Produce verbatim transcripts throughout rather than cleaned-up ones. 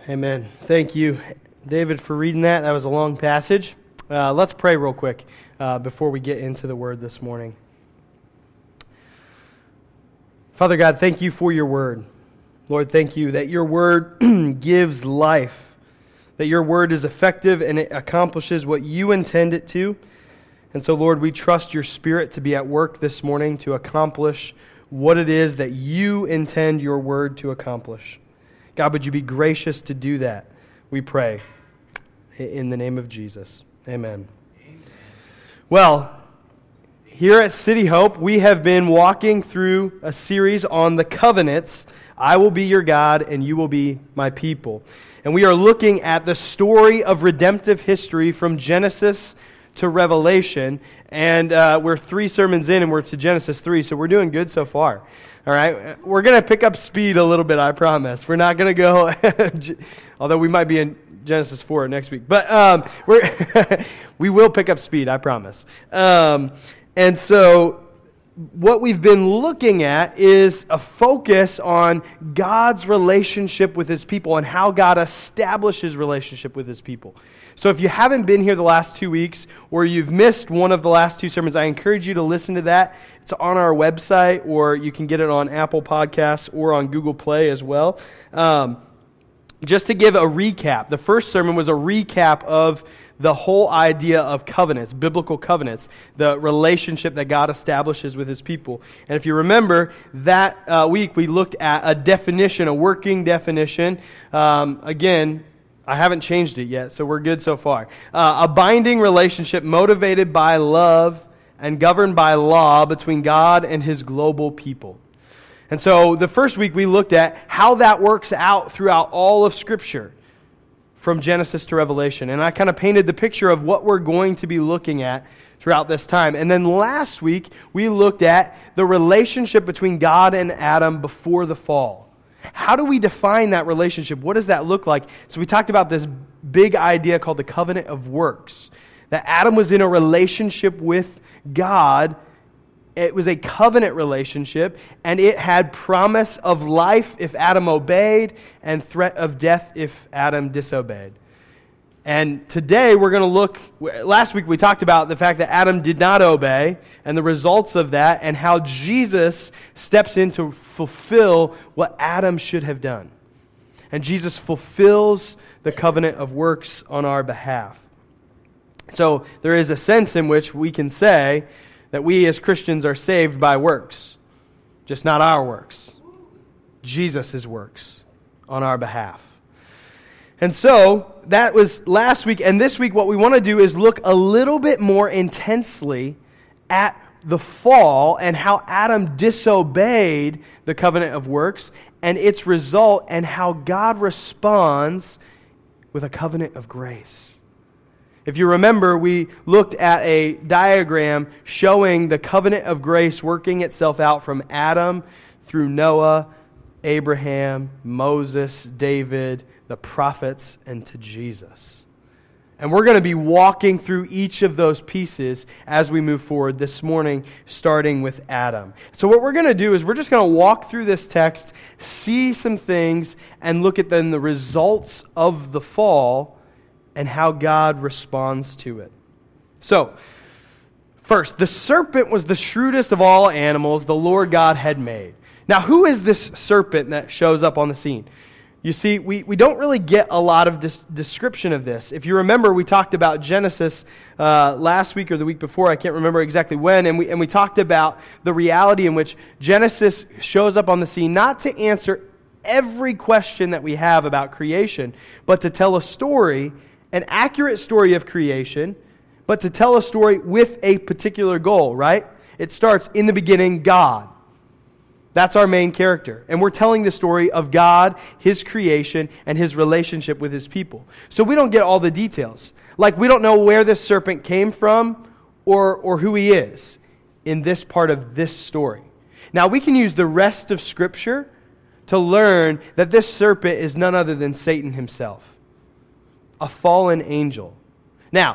Amen. Thank you, David, for reading that. That was a long passage. Uh, let's pray real quick uh, before we get into the Word this morning. Father God, thank you for your Word. Lord, thank you that your Word gives life, that your Word is effective and it accomplishes what you intend it to. And so, Lord, we trust your Spirit to be at work this morning to accomplish what it is that you intend your Word to accomplish. God, would you be gracious to do that? We pray in the name of Jesus. Amen. Amen. Well, here at City Hope, we have been walking through a series on the covenants. I will be your God and you will be my people. And we are looking at the story of redemptive history from Genesis to Revelation. And uh, we're three sermons in and we're to Genesis three, so we're doing good so far. All right, we're going to pick up speed a little bit, I promise. We're not going to go, although we might be in Genesis four next week. But um, we're we will pick up speed, I promise. Um, and so what we've been looking at is a focus on God's relationship with His people and how God establishes His relationship with His people. So if you haven't been here the last two weeks or you've missed one of the last two sermons, I encourage you to listen to that. It's on our website, or you can get it on Apple Podcasts or on Google Play as well. Um, just to give a recap, the first sermon was a recap of the whole idea of covenants, biblical covenants, the relationship that God establishes with His people. And if you remember, that uh, week we looked at a definition, a working definition. Um, again, I haven't changed it yet, so we're good so far. Uh, a binding relationship motivated by love and governed by law between God and His global people. And so the first week we looked at how that works out throughout all of Scripture, from Genesis to Revelation. And I kind of painted the picture of what we're going to be looking at throughout this time. And then last week we looked at the relationship between God and Adam before the fall. How do we define that relationship? What does that look like? So we talked about this big idea called the covenant of works. That Adam was in a relationship with God. It was a covenant relationship, and it had promise of life if Adam obeyed and threat of death if Adam disobeyed. And today we're going to look, last week we talked about the fact that Adam did not obey and the results of that and how Jesus steps in to fulfill what Adam should have done. And Jesus fulfills the covenant of works on our behalf. So there is a sense in which we can say that we as Christians are saved by works, just not our works. Jesus' works on our behalf. And so, that was last week, and this week what we want to do is look a little bit more intensely at the fall and how Adam disobeyed the covenant of works and its result, and how God responds with a covenant of grace. If you remember, we looked at a diagram showing the covenant of grace working itself out from Adam through Noah, Abraham, Moses, David, the prophets, and to Jesus. And we're going to be walking through each of those pieces as we move forward this morning, starting with Adam. So what we're going to do is we're just going to walk through this text, see some things, and look at then the results of the fall and how God responds to it. So, first, the serpent was the shrewdest of all animals the Lord God had made. Now, who is this serpent that shows up on the scene? You see, we, we don't really get a lot of dis- description of this. If you remember, we talked about Genesis uh, last week or the week before, I can't remember exactly when, and we, and we talked about the reality in which Genesis shows up on the scene not to answer every question that we have about creation, but to tell a story, an accurate story of creation, but to tell a story with a particular goal, right? It starts, in the beginning, God. That's our main character. And we're telling the story of God, His creation, and His relationship with His people. So we don't get all the details. Like, we don't know where this serpent came from or, or who he is in this part of this story. Now, we can use the rest of Scripture to learn that this serpent is none other than Satan himself, a fallen angel. Now,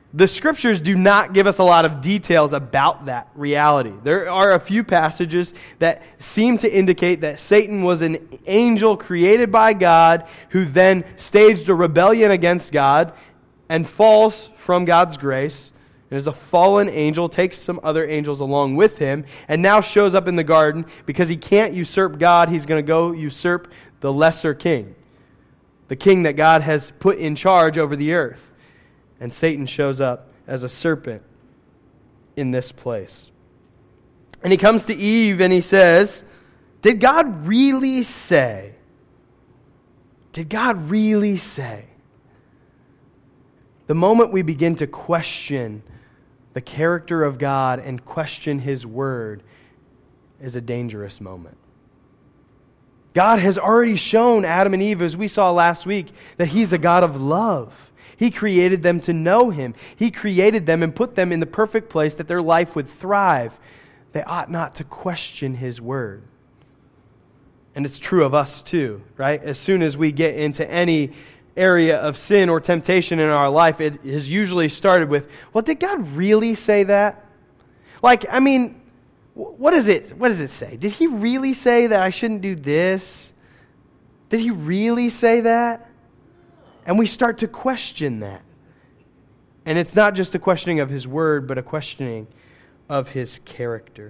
the scriptures do not give us a lot of details about that reality. There are a few passages that seem to indicate that Satan was an angel created by God who then staged a rebellion against God and falls from God's grace, and as a fallen angel takes some other angels along with him, and now shows up in the garden. Because he can't usurp God, he's going to go usurp the lesser king, the king that God has put in charge over the earth. And Satan shows up as a serpent in this place. And he comes to Eve and he says, did God really say? Did God really say? The moment we begin to question the character of God and question His Word is a dangerous moment. God has already shown Adam and Eve, as we saw last week, that He's a God of love. He created them to know Him. He created them and put them in the perfect place that their life would thrive. They ought not to question His Word. And it's true of us too, right? As soon as we get into any area of sin or temptation in our life, it has usually started with, well, did God really say that? Like, I mean, what is it? What does it say? Did He really say that I shouldn't do this? Did He really say that? And we start to question that. And it's not just a questioning of His Word, but a questioning of His character.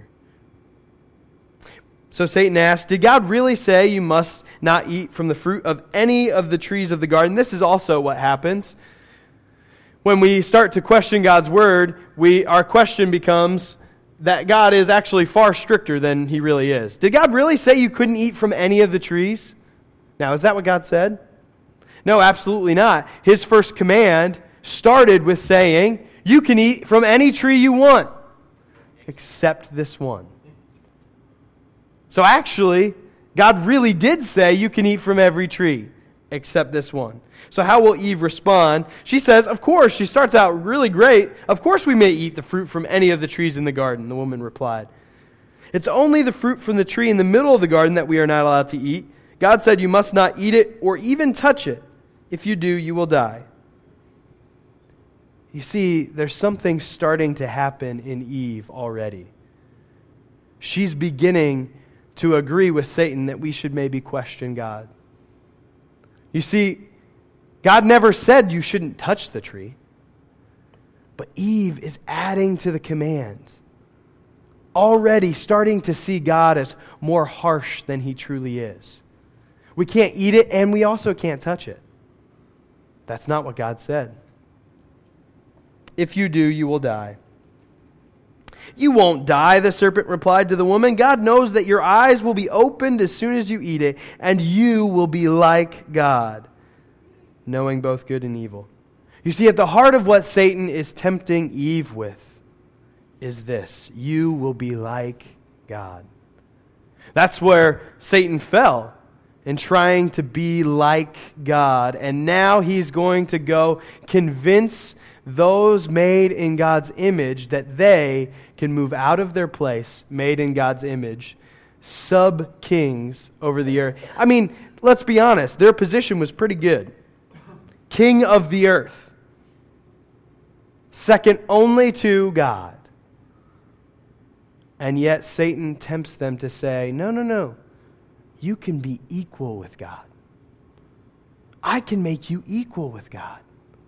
So Satan asked, did God really say you must not eat from the fruit of any of the trees of the garden? This is also what happens. When we start to question God's Word, we our question becomes that God is actually far stricter than He really is. Did God really say you couldn't eat from any of the trees? Now, is that what God said? No, absolutely not. His first command started with saying, you can eat from any tree you want, except this one. So actually, God really did say you can eat from every tree, except this one. So how will Eve respond? She says, of course. She starts out really great. Of course we may eat the fruit from any of the trees in the garden, the woman replied. It's only the fruit from the tree in the middle of the garden that we are not allowed to eat. God said you must not eat it or even touch it. If you do, you will die. You see, there's something starting to happen in Eve already. She's beginning to agree with Satan that we should maybe question God. You see, God never said you shouldn't touch the tree. But Eve is adding to the command. Already starting to see God as more harsh than He truly is. We can't eat it and we also can't touch it. That's not what God said. If you do, you will die. You won't die, the serpent replied to the woman. God knows that your eyes will be opened as soon as you eat it, and you will be like God, knowing both good and evil. You see, at the heart of what Satan is tempting Eve with is this: you will be like God. That's where Satan fell, in trying to be like God. And now he's going to go convince those made in God's image that they can move out of their place, made in God's image, sub-kings over the earth. I mean, let's be honest, their position was pretty good. King of the earth. Second only to God. And yet Satan tempts them to say, no, no, no. You can be equal with God. I can make you equal with God.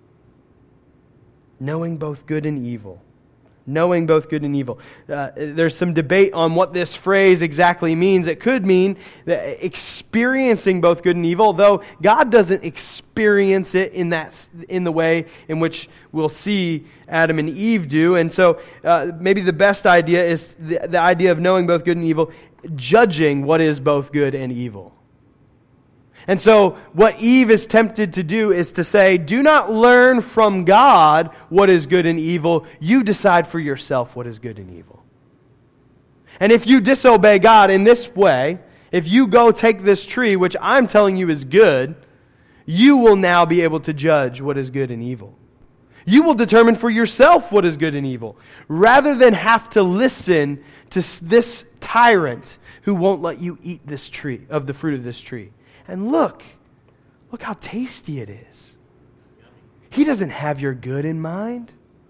Knowing both good and evil. Knowing both good and evil. Uh, there's some debate on what this phrase exactly means. It could mean that experiencing both good and evil, though God doesn't experience it in that in the way in which we'll see Adam and Eve do. And so uh, maybe the best idea is the, the idea of knowing both good and evil, judging what is both good and evil. And so what Eve is tempted to do is to say, do not learn from God what is good and evil. You decide for yourself what is good and evil. And if you disobey God in this way, if you go take this tree, which I'm telling you is good, you will now be able to judge what is good and evil. You will determine for yourself what is good and evil, rather than have to listen to this tyrant who won't let you eat this tree, of the fruit of this tree. And look, look how tasty it is. He doesn't have your good in mind.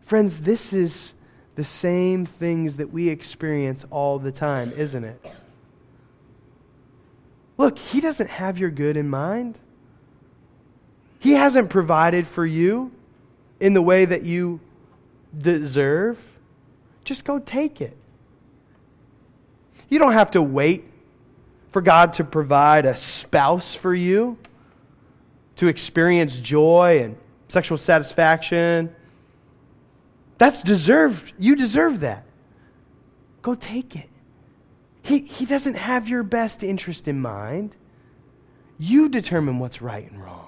Friends, this is the same things that we experience all the time, isn't it? Look, He doesn't have your good in mind. He hasn't provided for you in the way that you deserve. Just go take it. You don't have to wait for God to provide a spouse for you, to experience joy and sexual satisfaction. That's deserved. You deserve that. Go take it. He, he doesn't have your best interest in mind. You determine what's right and wrong.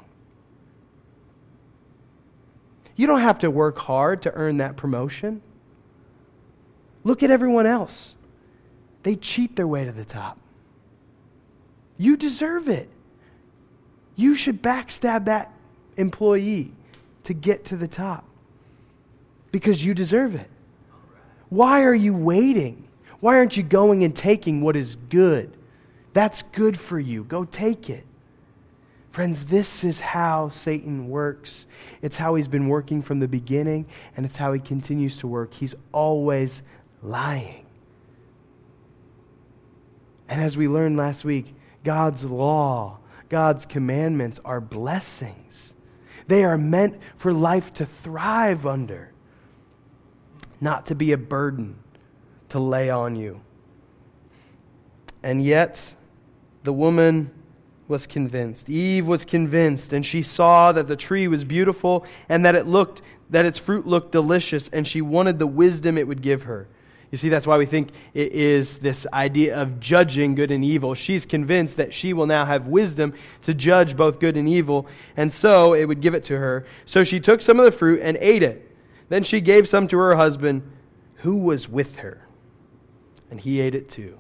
You don't have to work hard to earn that promotion. Look at everyone else. They cheat their way to the top. You deserve it. You should backstab that employee to get to the top because you deserve it. Why are you waiting? Why aren't you going and taking what is good? That's good for you. Go take it. Friends, this is how Satan works. It's how he's been working from the beginning, and it's how he continues to work. He's always lying. And as we learned last week, God's law, God's commandments are blessings. They are meant for life to thrive under, not to be a burden to lay on you. And yet, the woman was convinced. Eve was convinced, and she saw that the tree was beautiful and that it looked that its fruit looked delicious, and she wanted the wisdom it would give her. You see, that's why we think it is this idea of judging good and evil. She's convinced that she will now have wisdom to judge both good and evil, and so it would give it to her. So she took some of the fruit and ate it. Then she gave some to her husband, who was with her, and he ate it too.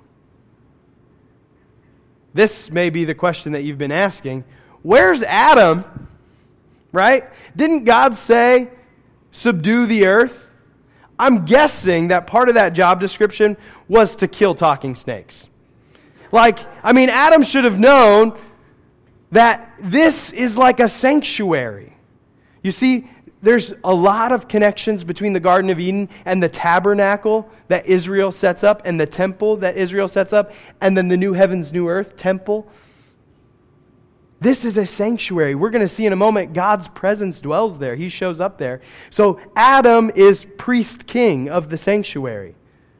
This may be the question that you've been asking. Where's Adam? Right? Didn't God say, subdue the earth? I'm guessing that part of that job description was to kill talking snakes. Like, I mean, Adam should have known that this is like a sanctuary. You see, there's a lot of connections between the Garden of Eden and the tabernacle that Israel sets up and the temple that Israel sets up and then the new heavens, new earth temple. This is a sanctuary. We're going to see in a moment God's presence dwells there. He shows up there. So Adam is priest king of the sanctuary.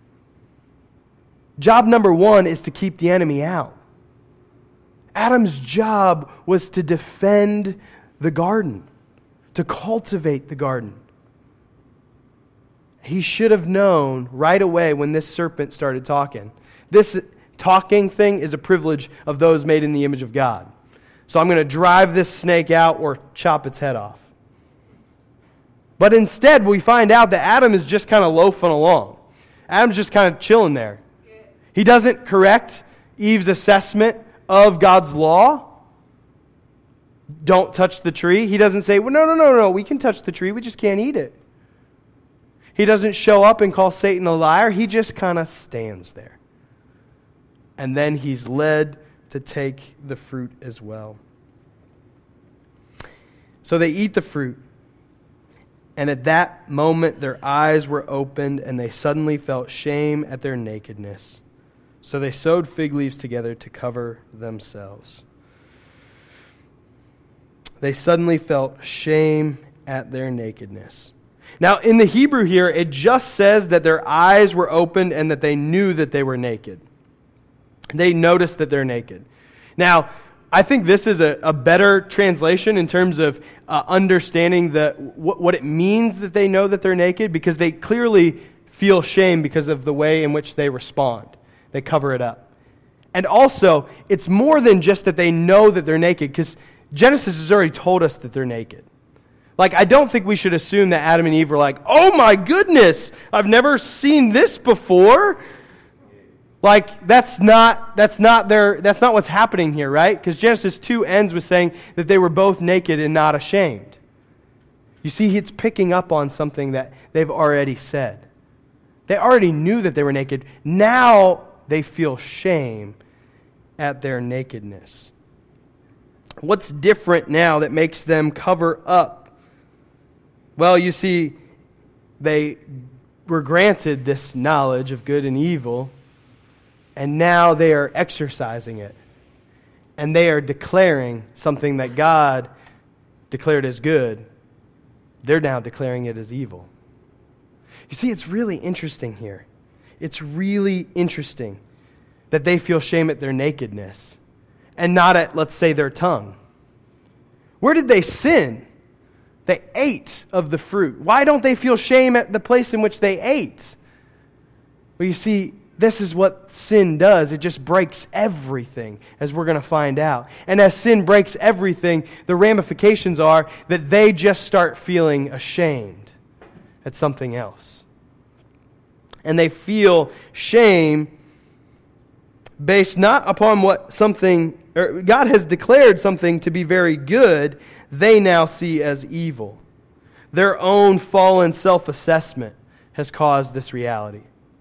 Job number one is to keep the enemy out. Adam's job was to defend the garden, to cultivate the garden. He should have known right away when this serpent started talking. This talking thing is a privilege of those made in the image of God. So I'm going to drive this snake out or chop its head off. But instead, we find out that Adam is just kind of loafing along. Adam's just kind of chilling there. He doesn't correct Eve's assessment of God's law. Don't touch the tree. He doesn't say, well, no, no, no, no, we can touch the tree, we just can't eat it. He doesn't show up and call Satan a liar. He just kind of stands there. And then he's led to take the fruit as well. So they eat the fruit. And at that moment their eyes were opened and they suddenly felt shame at their nakedness. So they sewed fig leaves together to cover themselves. They suddenly felt shame at their nakedness. Now, in the Hebrew here, it just says that their eyes were opened and that they knew that they were naked. They noticed that they're naked. Now, I think this is a, a better translation in terms of uh, understanding the what, what it means that they know that they're naked, because they clearly feel shame because of the way in which they respond. They cover it up. And also, it's more than just that they know that they're naked, because Genesis has already told us that they're naked. Like, I don't think we should assume that Adam and Eve were like, oh my goodness, I've never seen this before. Like, that's not that's not their that's not what's happening here, right? Because Genesis two ends with saying that they were both naked and not ashamed. You see, it's picking up on something that they've already said. They already knew that they were naked. Now they feel shame at their nakedness. What's different now that makes them cover up? Well, you see, They were granted this knowledge of good and evil, and now they are exercising it. And they are declaring something that God declared as good. They're now declaring it as evil. You see, it's really interesting here. It's really interesting that they feel shame at their nakedness and not at, let's say, their tongue. Where did they sin? They ate of the fruit. Why don't they feel shame at the place in which they ate? Well, you see, this is what sin does. It just breaks everything, as we're going to find out. And as sin breaks everything, the ramifications are that they just start feeling ashamed at something else. And they feel shame based not upon what something, or God has declared something to be very good, they now see as evil. Their own fallen self-assessment has caused this reality.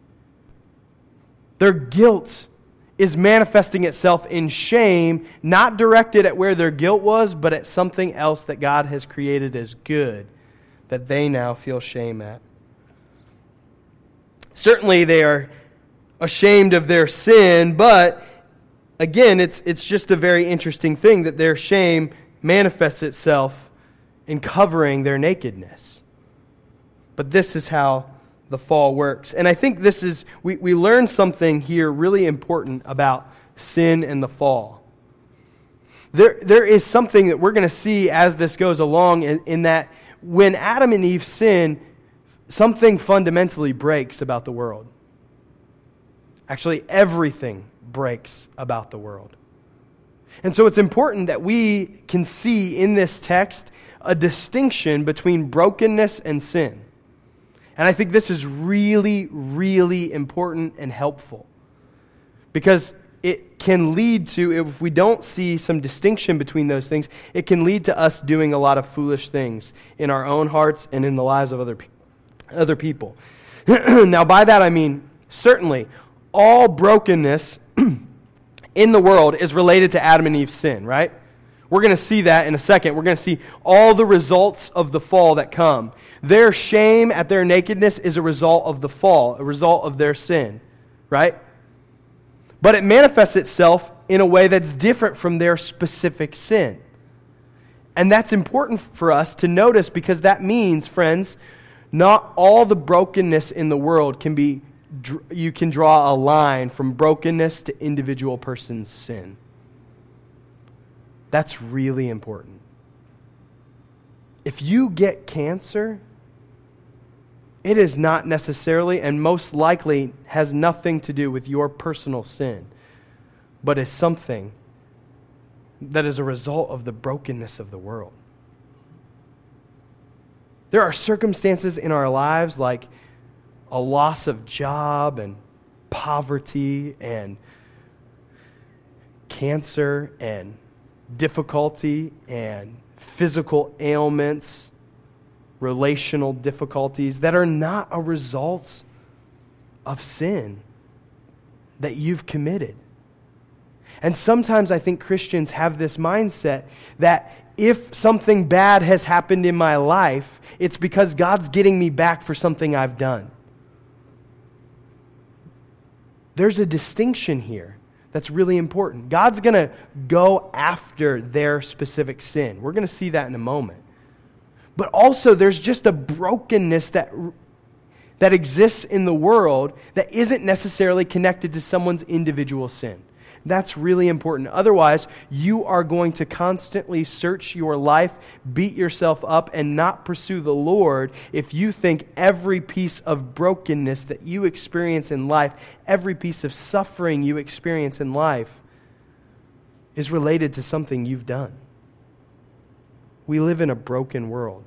Their guilt is manifesting itself in shame, not directed at where their guilt was, but at something else that God has created as good, that they now feel shame at. Certainly they are ashamed of their sin, but again, it's it's just a very interesting thing that their shame manifests itself in covering their nakedness. But this is how the fall works. And I think this is, we, we learn something here really important about sin and the fall. There, there is something that we're going to see as this goes along in, in that when Adam and Eve sin, something fundamentally breaks about the world. Actually, everything breaks about the world. And so it's important that we can see in this text a distinction between brokenness and sin. And I think this is really, really important and helpful. Because it can lead to, if we don't see some distinction between those things, it can lead to us doing a lot of foolish things in our own hearts and in the lives of other, pe- other people. Now, by that I mean, certainly, all brokenness in the world is related to Adam and Eve's sin, right? We're going to see that in a second. We're going to see all the results of the fall that come. Their shame at their nakedness is a result of the fall, a result of their sin, right? But it manifests itself in a way that's different from their specific sin. And that's important for us to notice because that means, friends, not all the brokenness in the world can be, you can draw a line from brokenness to individual person's sin. That's really important. If you get cancer, it is not necessarily and most likely has nothing to do with your personal sin, but is something that is a result of the brokenness of the world. There are circumstances in our lives like a loss of job and poverty and cancer and difficulty and physical ailments, relational difficulties that are not a result of sin that you've committed. And sometimes I think Christians have this mindset that if something bad has happened in my life, it's because God's getting me back for something I've done. There's a distinction here that's really important. God's going to go after their specific sin. We're going to see that in a moment. But also there's just a brokenness that, that exists in the world that isn't necessarily connected to someone's individual sin. That's really important. Otherwise, you are going to constantly search your life, beat yourself up, and not pursue the Lord if you think every piece of brokenness that you experience in life, every piece of suffering you experience in life, is related to something you've done. We live in a broken world.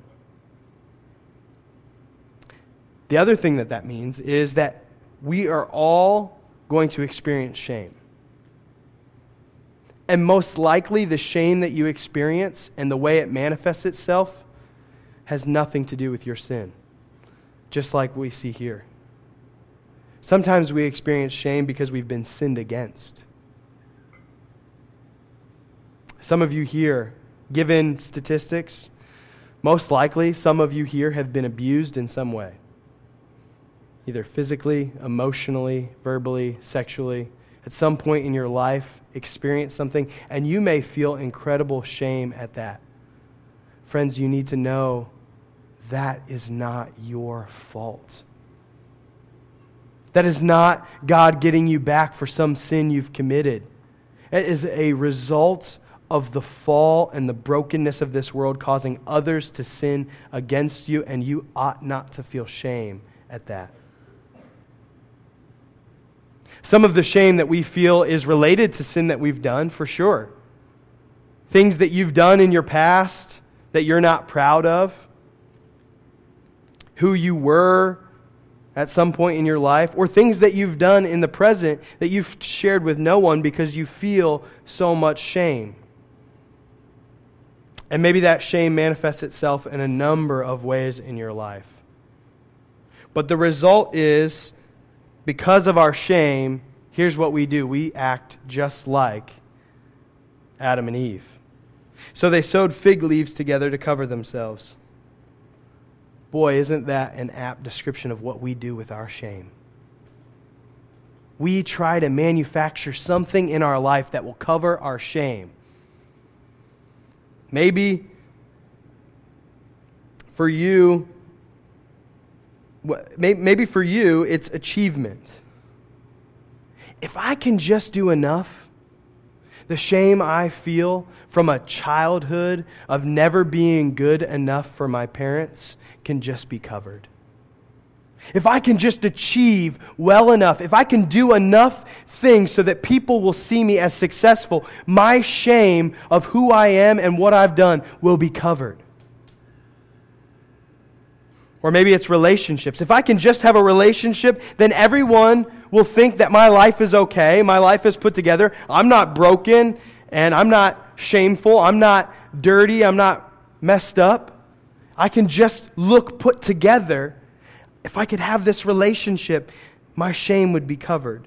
The other thing that that means is that we are all going to experience shame. And most likely the shame that you experience and the way it manifests itself has nothing to do with your sin, just like we see here. Sometimes we experience shame because we've been sinned against. Some of you here, given statistics, most likely some of you here have been abused in some way. either physically, emotionally, verbally, sexually, at some point in your life, experience something, and you may feel incredible shame at that. Friends, you need to know that is not your fault. That is not God getting you back for some sin you've committed. It is a result of the fall and the brokenness of this world causing others to sin against you, and you ought not to feel shame at that. Some of the shame that we feel is related to sin that we've done, for sure. Things that you've done in your past that you're not proud of. Who you were at some point in your life. Or things that you've done in the present that you've shared with no one because you feel so much shame. And maybe that shame manifests itself in a number of ways in your life. But the result is, because of our shame, here's what we do. We act just like Adam and Eve. So they sewed fig leaves together to cover themselves. Boy, isn't that an apt description of what we do with our shame? We try to manufacture something in our life that will cover our shame. Maybe for you, maybe for you, it's achievement. If I can just do enough, the shame I feel from a childhood of never being good enough for my parents can just be covered. If I can just achieve well enough, if I can do enough things so that people will see me as successful, my shame of who I am and what I've done will be covered. Or maybe it's relationships. If I can just have a relationship, then everyone will think that my life is okay, my life is put together, I'm not broken, and I'm not shameful, I'm not dirty, I'm not messed up. I can just look put together. If I could have this relationship, my shame would be covered.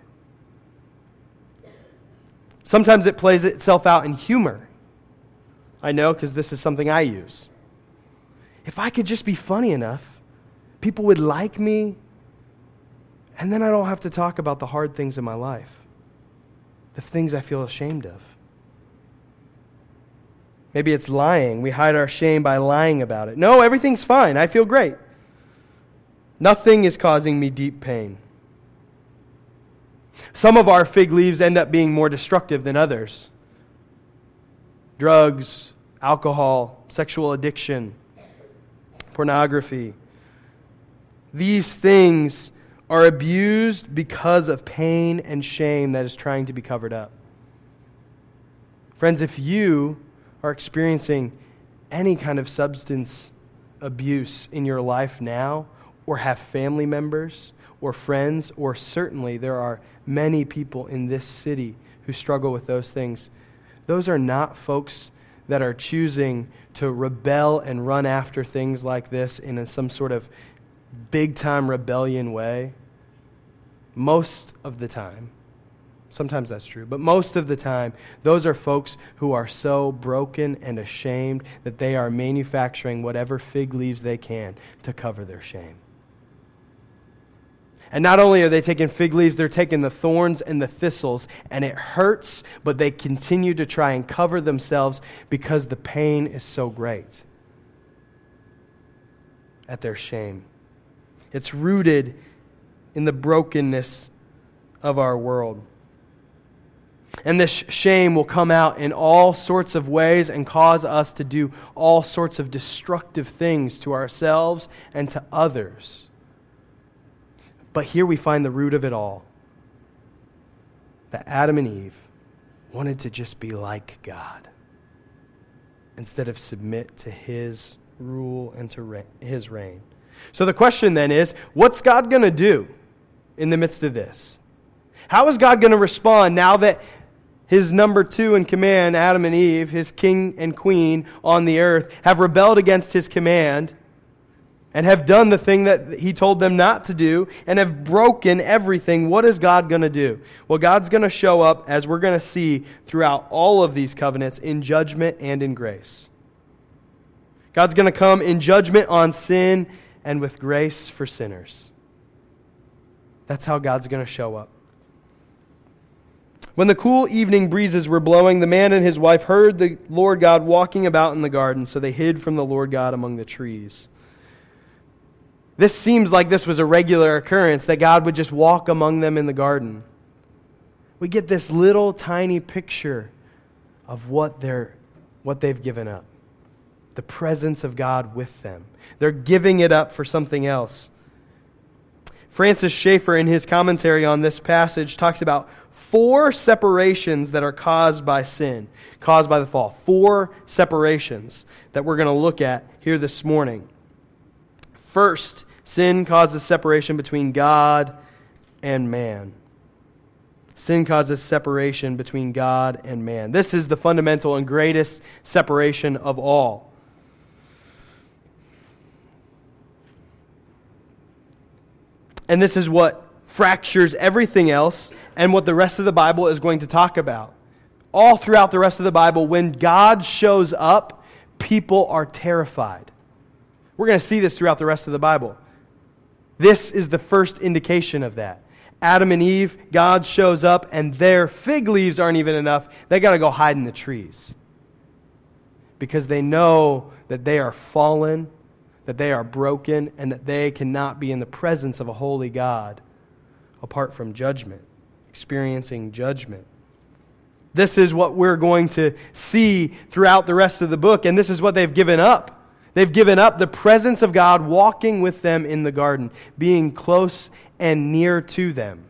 Sometimes it plays itself out in humor. I know, because this is something I use. If I could just be funny enough, people would like me, and then I don't have to talk about the hard things in my life, the things I feel ashamed of. Maybe it's lying. We hide our shame by lying about it. No, everything's fine. I feel great. Nothing is causing me deep pain. Some of our fig leaves end up being more destructive than others. Drugs, alcohol, sexual addiction, pornography. These things are abused because of pain and shame that is trying to be covered up. Friends, if you are experiencing any kind of substance abuse in your life now, or have family members or friends, or certainly there are many people in this city who struggle with those things, those are not folks that are choosing to rebel and run after things like this in a, some sort of big-time rebellion way. Most of the time, sometimes that's true, but most of the time, those are folks who are so broken and ashamed that they are manufacturing whatever fig leaves they can to cover their shame. And not only are they taking fig leaves, they're taking the thorns and the thistles, and it hurts, but they continue to try and cover themselves because the pain is so great at their shame. It's rooted in the brokenness of our world. And this shame will come out in all sorts of ways and cause us to do all sorts of destructive things to ourselves and to others. But here we find the root of it all. That Adam and Eve wanted to just be like God instead of submit to His rule and to reign, His reign. So the question then is, what's God going to do in the midst of this? How is God going to respond now that His number two in command, Adam and Eve, His king and queen on the earth, have rebelled against His command and have done the thing that He told them not to do and have broken everything? What is God going to do? Well, God's going to show up, as we're going to see throughout all of these covenants, in judgment and in grace. God's going to come in judgment on sin and with grace for sinners. That's how God's going to show up. When the cool evening breezes were blowing, the man and his wife heard the Lord God walking about in the garden, so they hid from the Lord God among the trees. This seems like this was a regular occurrence, that God would just walk among them in the garden. We get this little tiny picture of what they're, what they've given up. The presence of God with them. They're giving it up for something else. Francis Schaeffer, in his commentary on this passage, talks about four separations that are caused by sin, caused by the fall. Four separations that we're going to look at here this morning. First, sin causes separation between God and man. Sin causes separation between God and man. This is the fundamental and greatest separation of all. And this is what fractures everything else and what the rest of the Bible is going to talk about. All throughout the rest of the Bible, when God shows up, people are terrified. We're going to see this throughout the rest of the Bible. This is the first indication of that. Adam and Eve, God shows up, and their fig leaves aren't even enough. They got to go hide in the trees. Because they know that they are fallen, that they are broken, and that they cannot be in the presence of a holy God apart from judgment, experiencing judgment. This is what we're going to see throughout the rest of the book, and this is what they've given up. They've given up the presence of God walking with them in the garden, being close and near to them.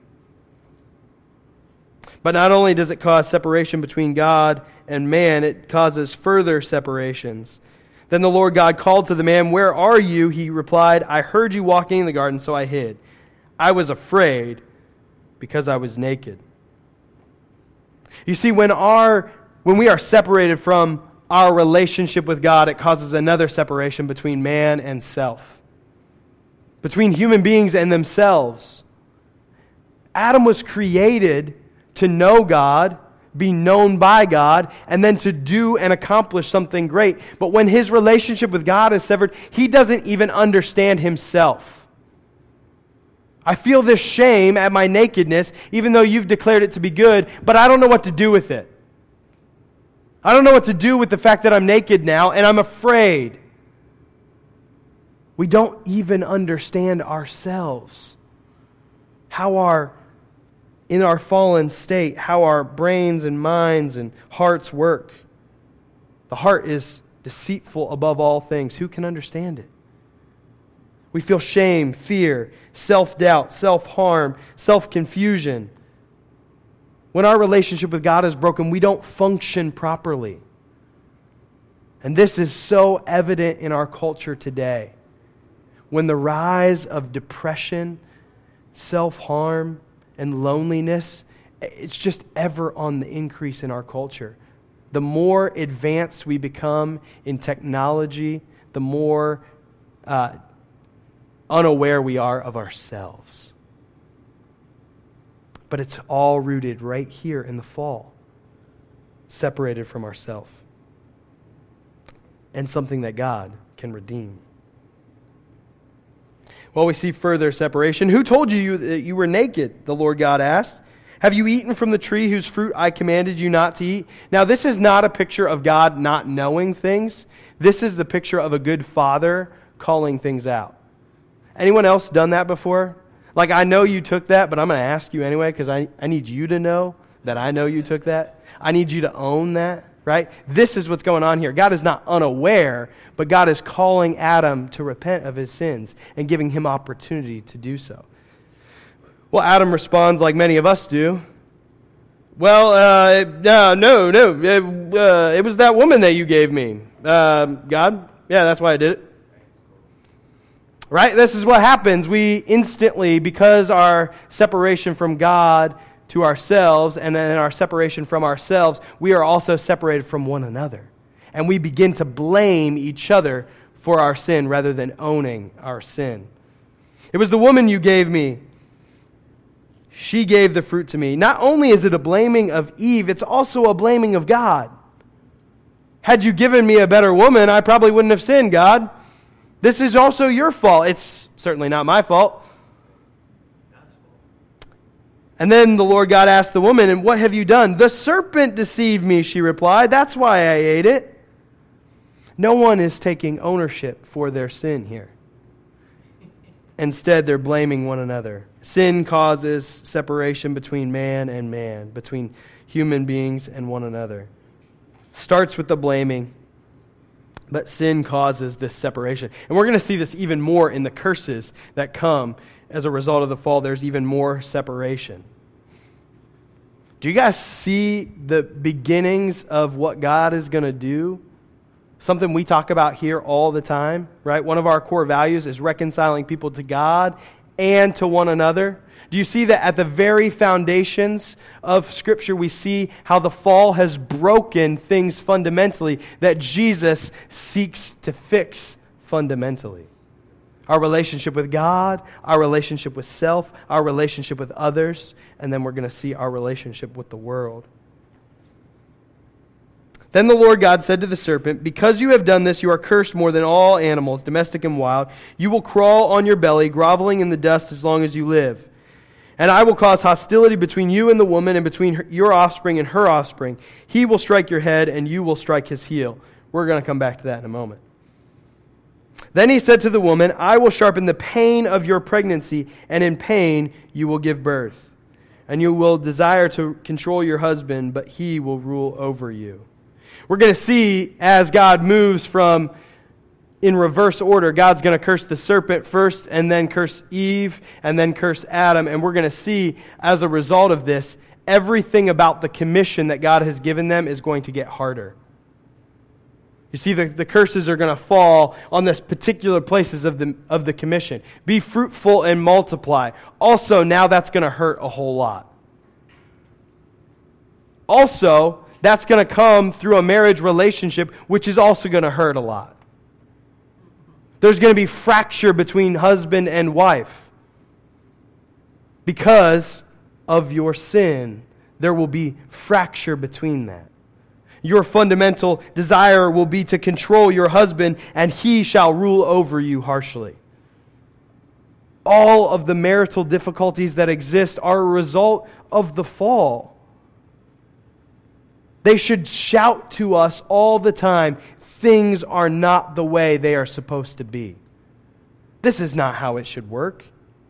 But not only does it cause separation between God and man, it causes further separations. Then the Lord God called to the man, "Where are you?" He replied, "I heard you walking in the garden, so I hid. I was afraid because I was naked." You see, when our when we are separated from our relationship with God, it causes another separation between man and self. Between human beings and themselves. Adam was created to know God, be known by God, and then to do and accomplish something great. But when his relationship with God is severed, he doesn't even understand himself. I feel this shame at my nakedness, even though you've declared it to be good, but I don't know what to do with it. I don't know what to do with the fact that I'm naked now, and I'm afraid. We don't even understand ourselves. How our, in our fallen state, how our brains and minds and hearts work. The heart is deceitful above all things. Who can understand it? We feel shame, fear, self-doubt, self-harm, self-confusion. When our relationship with God is broken, we don't function properly. And this is so evident in our culture today. When the rise of depression, self-harm, and loneliness, it's just ever on the increase in our culture. The more advanced we become in technology, the more uh, unaware we are of ourselves. But it's all rooted right here in the fall, separated from ourselves, and something that God can redeem. Well, we see further separation. "Who told you that you were naked?" the Lord God asked. "Have you eaten from the tree whose fruit I commanded you not to eat?" Now, this is not a picture of God not knowing things. This is the picture of a good father calling things out. Anyone else done that before? Like, I know you took that, but I'm going to ask you anyway because I, I need you to know that I know you took that. I need you to own that, right? This is what's going on here. God is not unaware, but God is calling Adam to repent of his sins and giving him opportunity to do so. Well, Adam responds like many of us do. Well, uh, no, no, no. It, uh, it was that woman that you gave me. Uh, God, yeah, that's why I did it. Right? This is what happens. We instantly, because our separation from God to ourselves, and then our separation from ourselves, we are also separated from one another. And we begin to blame each other for our sin rather than owning our sin. It was the woman you gave me. She gave the fruit to me. Not only is it a blaming of Eve, it's also a blaming of God. Had you given me a better woman, I probably wouldn't have sinned, God. This is also your fault. It's certainly not my fault. And then the Lord God asked the woman, and what have you done? The serpent deceived me, she replied. That's why I ate it. No one is taking ownership for their sin here. Instead, they're blaming one another. Sin causes separation between man and man, between human beings and one another. Starts with the blaming, but sin causes this separation. And we're going to see this even more in the curses that come as a result of the fall. There's even more separation. Do you guys see the beginnings of what God is going to do? Something we talk about here all the time, right? One of our core values is reconciling people to God and to one another. Do you see that at the very foundations of Scripture we see how the fall has broken things fundamentally that Jesus seeks to fix fundamentally? Our relationship with God, our relationship with self, our relationship with others, and then we're going to see our relationship with the world. Then the Lord God said to the serpent, because you have done this, you are cursed more than all animals, domestic and wild. You will crawl on your belly, groveling in the dust as long as you live. And I will cause hostility between you and the woman, and between her, your offspring and her offspring. He will strike your head, and you will strike his heel. We're going to come back to that in a moment. Then he said to the woman, I will sharpen the pain of your pregnancy, and in pain you will give birth. And you will desire to control your husband, but he will rule over you. We're going to see as God moves from, in reverse order, God's going to curse the serpent first, and then curse Eve, and then curse Adam. And we're going to see, as a result of this, everything about the commission that God has given them is going to get harder. You see, the, the curses are going to fall on this particular places of the, of the commission. Be fruitful and multiply. Also, now that's going to hurt a whole lot. Also, that's going to come through a marriage relationship, which is also going to hurt a lot. There's going to be fracture between husband and wife. Because of your sin, there will be fracture between that. Your fundamental desire will be to control your husband, and he shall rule over you harshly. All of the marital difficulties that exist are a result of the fall. They should shout to us all the time, things are not the way they are supposed to be. This is not how it should work.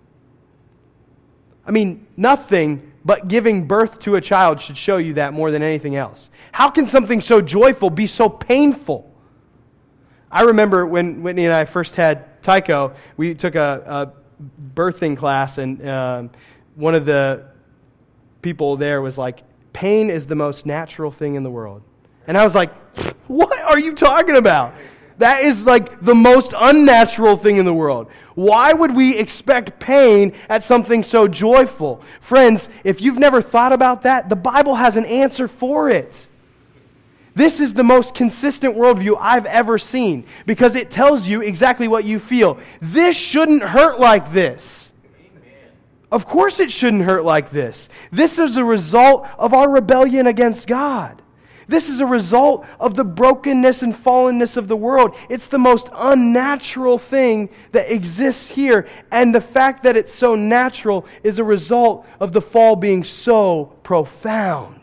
I mean, nothing but giving birth to a child should show you that more than anything else. How can something so joyful be so painful? I remember when Whitney and I first had Tycho, we took a, a birthing class, and um, one of the people there was like, pain is the most natural thing in the world. And I was like, what are you talking about? That is like the most unnatural thing in the world. Why would we expect pain at something so joyful? Friends, if you've never thought about that, the Bible has an answer for it. This is the most consistent worldview I've ever seen, because it tells you exactly what you feel. This shouldn't hurt like this. Of course it shouldn't hurt like this. This is a result of our rebellion against God. This is a result of the brokenness and fallenness of the world. It's the most unnatural thing that exists here. And the fact that it's so natural is a result of the fall being so profound.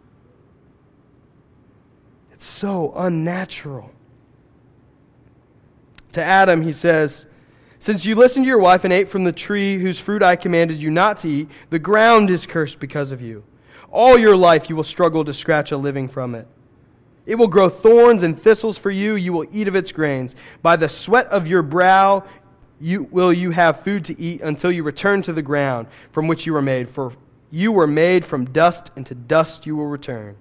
It's so unnatural. To Adam, he says, since you listened to your wife and ate from the tree whose fruit I commanded you not to eat, the ground is cursed because of you. All your life you will struggle to scratch a living from it. It will grow thorns and thistles for you. You will eat of its grains. By the sweat of your brow you, will you have food to eat until you return to the ground from which you were made. For you were made from dust, and to dust you will return.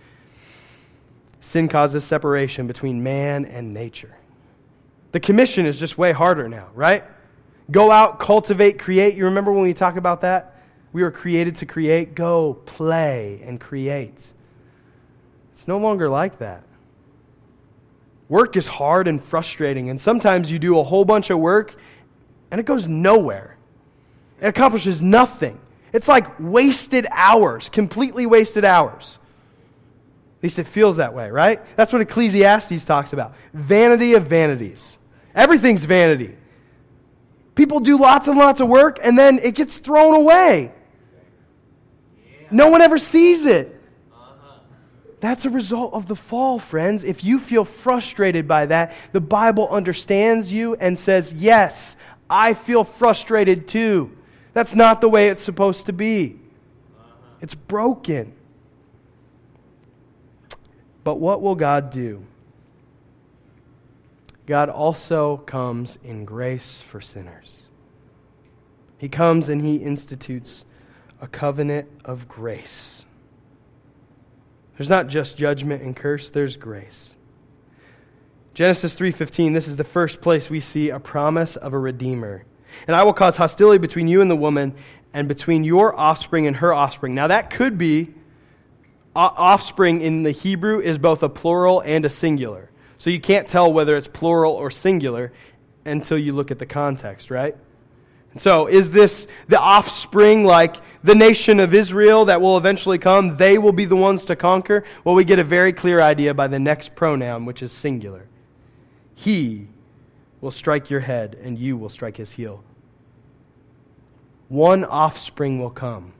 Sin causes separation between man and nature. The commission is just way harder now, right? Go out, cultivate, create. You remember when we talk about that? We were created to create. Go, play, and create. It's no longer like that. Work is hard and frustrating, and sometimes you do a whole bunch of work, and it goes nowhere. It accomplishes nothing. It's like wasted hours, completely wasted hours. At least it feels that way, right? That's what Ecclesiastes talks about. Vanity of vanities. Everything's vanity. People do lots and lots of work, and then it gets thrown away. No one ever sees it. That's a result of the fall, friends. If you feel frustrated by that, the Bible understands you and says, yes, I feel frustrated too. That's not the way it's supposed to be. It's broken. But what will God do? God also comes in grace for sinners. He comes and He institutes a covenant of grace. There's not just judgment and curse, there's grace. Genesis three fifteen, this is the first place we see a promise of a redeemer. And I will cause hostility between you and the woman, and between your offspring and her offspring. Now that could be, offspring in the Hebrew is both a plural and a singular. So you can't tell whether it's plural or singular until you look at the context, right? So is this the offspring like the nation of Israel that will eventually come? They will be the ones to conquer? Well, we get a very clear idea by the next pronoun, which is singular. He will strike your head and you will strike his heel. One offspring will come.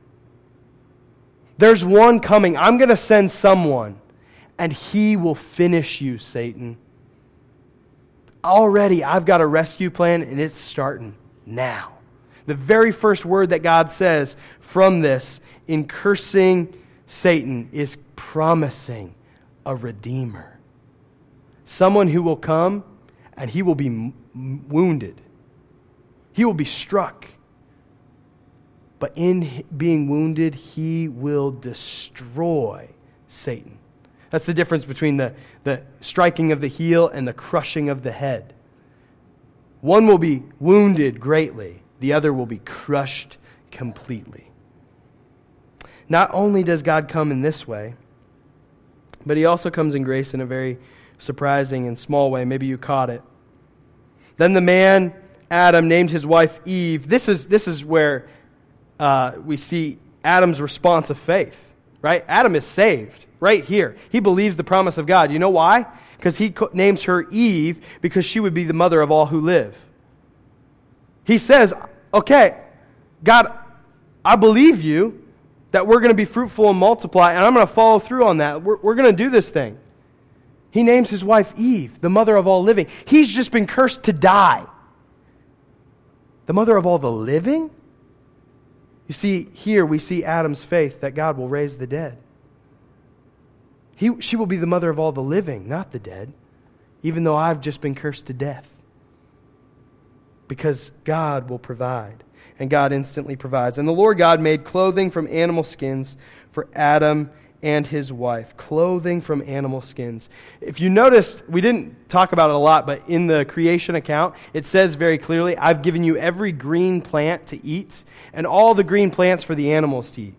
There's one coming. I'm going to send someone and he will finish you, Satan. Already I've got a rescue plan and it's starting now. The very first word that God says from this in cursing Satan is promising a redeemer. Someone who will come and he will be m- wounded. He will be struck. But in being wounded, he will destroy Satan. That's the difference between the, the striking of the heel and the crushing of the head. One will be wounded greatly. The other will be crushed completely. Not only does God come in this way, but He also comes in grace in a very surprising and small way. Maybe you caught it. Then the man, Adam, named his wife Eve. This is, this is where uh, we see Adam's response of faith, right? Adam is saved right here. He believes the promise of God. You know why? Because he names her Eve because she would be the mother of all who live. He says, okay, God, I believe you that we're going to be fruitful and multiply, and I'm going to follow through on that. We're, we're going to do this thing. He names his wife Eve, the mother of all living. He's just been cursed to die. The mother of all the living? You see, here we see Adam's faith that God will raise the dead. He, she will be the mother of all the living, not the dead, even though I've just been cursed to death. Because God will provide, and God instantly provides. And the Lord God made clothing from animal skins for Adam and his wife. Clothing from animal skins. If you noticed, we didn't talk about it a lot, but in the creation account, it says very clearly, I've given you every green plant to eat, and all the green plants for the animals to eat.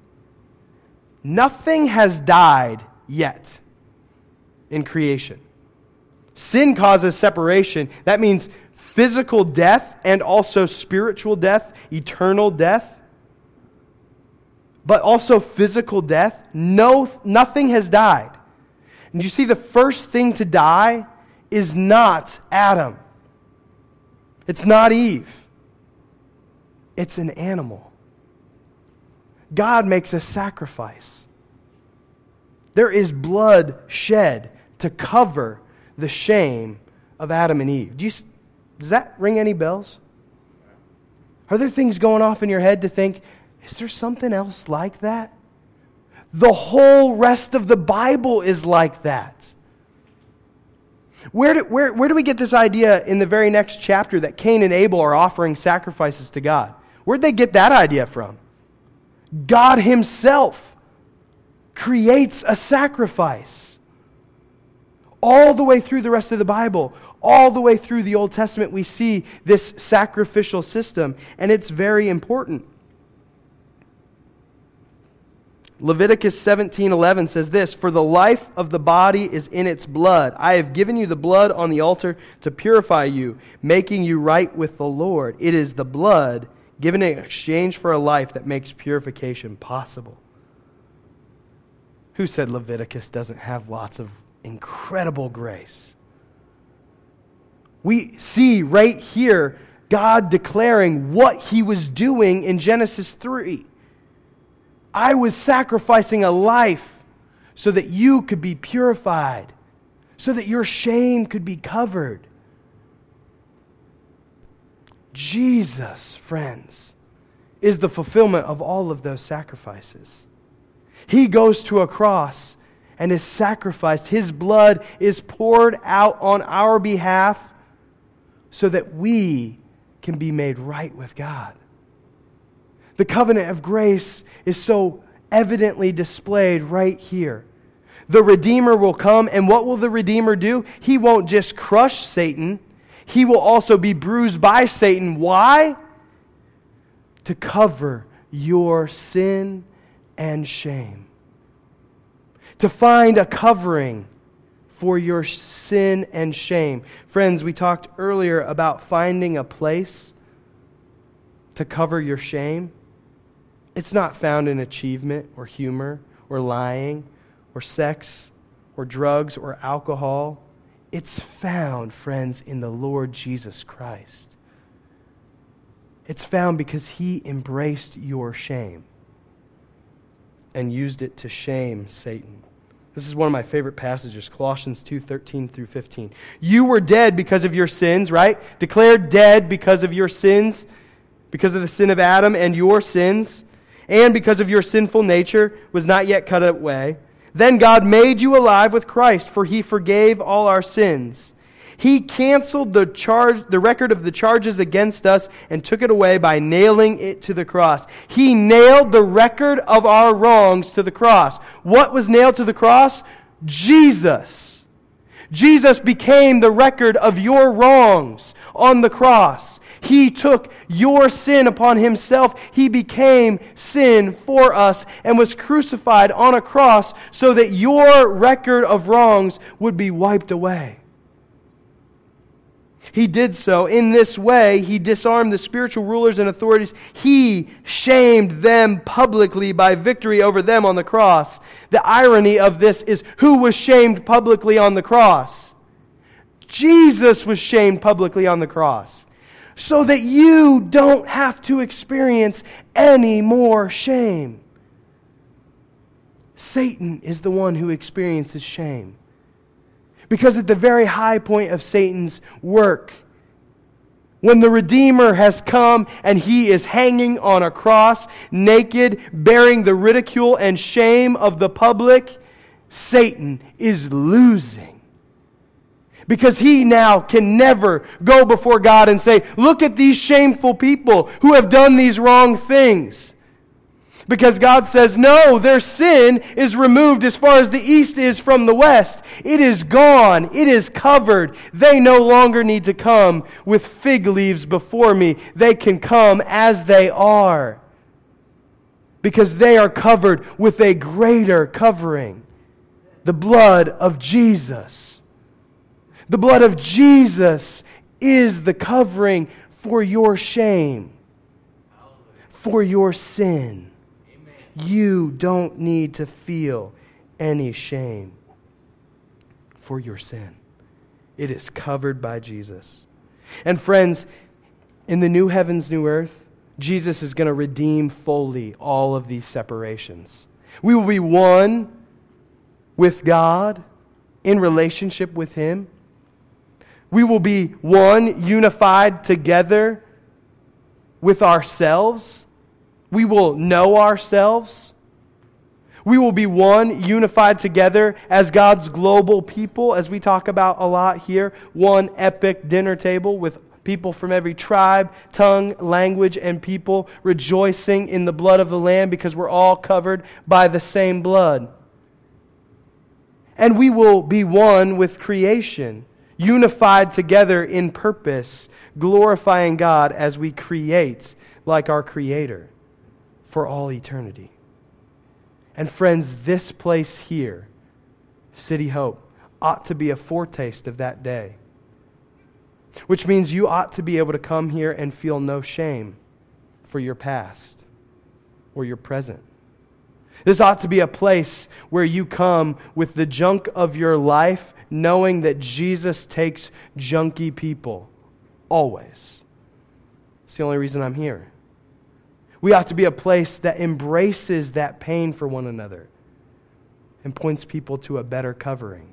Nothing has died yet in creation. Sin causes separation. That means physical death and also spiritual death, eternal death. But also physical death. No, nothing has died. And you see, the first thing to die is not Adam. It's not Eve. It's an animal. God makes a sacrifice. There is blood shed to cover the shame of Adam and Eve. Do you, does that ring any bells? Are there things going off in your head to think, is there something else like that? The whole rest of the Bible is like that. Where do, where, where do we get this idea in the very next chapter that Cain and Abel are offering sacrifices to God? Where'd they get that idea from? God Himself creates a sacrifice. All the way through the rest of the Bible, all the way through the Old Testament, we see this sacrificial system, and it's very important. Leviticus seventeen eleven says this, "For the life of the body is in its blood. I have given you the blood on the altar to purify you, making you right with the Lord. It is the blood given in exchange for a life that makes purification possible." Who said Leviticus doesn't have lots of incredible grace? We see right here God declaring what He was doing in Genesis three. I was sacrificing a life so that you could be purified, so that your shame could be covered. Jesus, friends, is the fulfillment of all of those sacrifices. He goes to a cross and is sacrificed. His blood is poured out on our behalf so that we can be made right with God. The covenant of grace is so evidently displayed right here. The Redeemer will come, and what will the Redeemer do? He won't just crush Satan. He will also be bruised by Satan. Why? To cover your sin and shame. To find a covering for your sin and shame. Friends, we talked earlier about finding a place to cover your shame. It's not found in achievement or humor or lying or sex or drugs or alcohol. It's found, friends, in the Lord Jesus Christ. It's found because He embraced your shame and used it to shame Satan. This is one of my favorite passages, Colossians two, thirteen through fifteen. You were dead because of your sins, right? Declared dead because of your sins, because of the sin of Adam and your sins, and because of your sinful nature was not yet cut away. Then God made you alive with Christ, for He forgave all our sins. He canceled the charge, the record of the charges against us and took it away by nailing it to the cross. He nailed the record of our wrongs to the cross. What was nailed to the cross? Jesus. Jesus became the record of your wrongs on the cross. He took your sin upon Himself. He became sin for us and was crucified on a cross so that your record of wrongs would be wiped away. He did so. In this way, He disarmed the spiritual rulers and authorities. He shamed them publicly by victory over them on the cross. The irony of this is, who was shamed publicly on the cross? Jesus was shamed publicly on the cross, so that you don't have to experience any more shame. Satan is the one who experiences shame. Because at the very high point of Satan's work, when the Redeemer has come and He is hanging on a cross, naked, bearing the ridicule and shame of the public, Satan is losing. Because he now can never go before God and say, look at these shameful people who have done these wrong things. Because God says, no, their sin is removed as far as the east is from the west. It is gone. It is covered. They no longer need to come with fig leaves before me. They can come as they are. Because they are covered with a greater covering. The blood of Jesus. The blood of Jesus is the covering for your shame, for your sin. Amen. You don't need to feel any shame for your sin. It is covered by Jesus. And friends, in the new heavens, new earth, Jesus is going to redeem fully all of these separations. We will be one with God, in relationship with Him. We will be one, unified together with ourselves. We will know ourselves. We will be one, unified together as God's global people, as we talk about a lot here. One epic dinner table with people from every tribe, tongue, language, and people rejoicing in the blood of the Lamb because we're all covered by the same blood. And we will be one with creation, unified together in purpose, glorifying God as we create like our Creator for all eternity. And friends, this place here, City Hope, ought to be a foretaste of that day. Which means you ought to be able to come here and feel no shame for your past or your present. This ought to be a place where you come with the junk of your life, knowing that Jesus takes junky people, always. It's the only reason I'm here. We ought to be a place that embraces that pain for one another and points people to a better covering,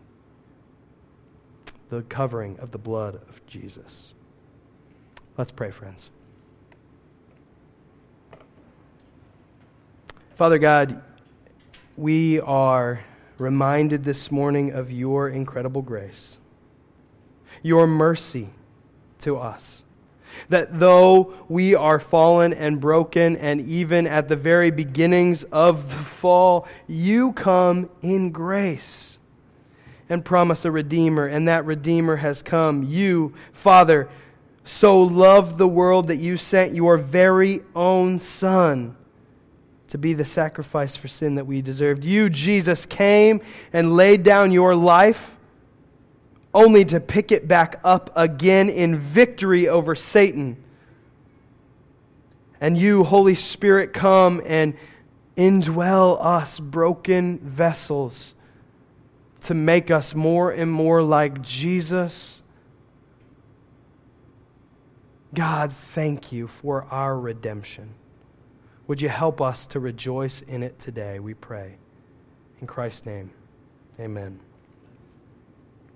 the covering of the blood of Jesus. Let's pray, friends. Father God, we are reminded this morning of your incredible grace, your mercy to us. That though we are fallen and broken, and even at the very beginnings of the fall, you come in grace and promise a Redeemer, and that Redeemer has come. You, Father, so loved the world that you sent your very own Son to be the sacrifice for sin that we deserved. You, Jesus, came and laid down your life only to pick it back up again in victory over Satan. And you, Holy Spirit, come and indwell us, broken vessels, to make us more and more like Jesus. God, thank you for our redemption. Would you help us to rejoice in it today, we pray. In Christ's name, amen.